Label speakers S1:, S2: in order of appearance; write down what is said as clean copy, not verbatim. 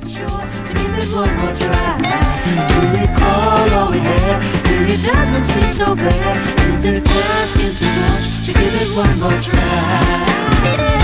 S1: sure to give it one more try. To recall all we had, really doesn't seem so bad. Is it asking too much to give it one more try?